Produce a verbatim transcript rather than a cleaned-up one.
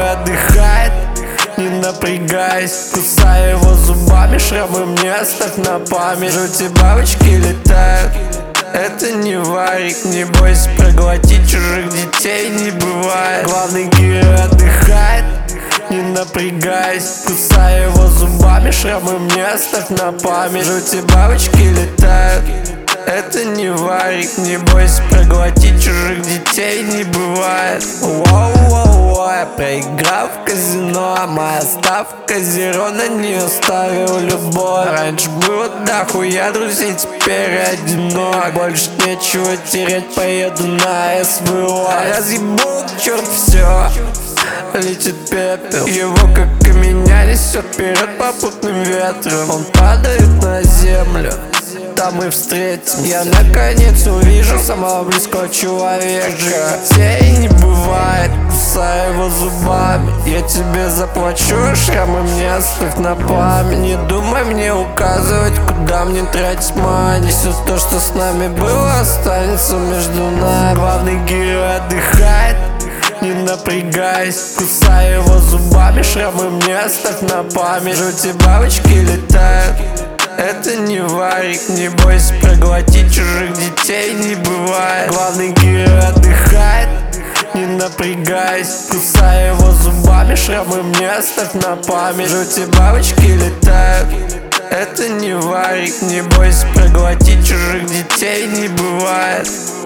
герой отдыхает, не напрягаясь. Кусаю его зубами, шрамы мне оставь на память. Жути бабочки летают, это не варик. Не бойся проглотить, чужих детей не бывает. Главный герой отдыхает, не напрягаясь. Кусаю его зубами, шрамы мне оставь на память. Жути бабочки летают, это не варик. Не бойся проглотить, чужих детей не бывает. Воу-воу-воу, я проиграл в казино, а моя ставка зеро, на нее ставил любовь. Раньше было дохуя друзей, теперь одинок. Больше нечего терять, поеду на СВО. Разъебу к черту все, летит пепел. Его как каменя несет вперед попутным ветром. Он падает на землю, там и встретим. Я наконец увижу самого близкого человека. Тень не бывает, кусаю его зубами. Я тебе заплачу, шрамы мне оставь на память. Не думай мне указывать, куда мне тратить мани. Все то, что с нами было, останется между нами. Главный герой отдыхает, не напрягаясь. Кусаю его зубами, шрамы мне оставь на память. Жути бабочки летают, это не варик. Не бойся проглотить, чужих детей не бывает. Главный герой отдыхает, не напрягаясь. Кусаю его зубами, шрамы мне оставь на память. Жути бабочки летают, это не варик. Не бойся проглотить, чужих детей не бывает.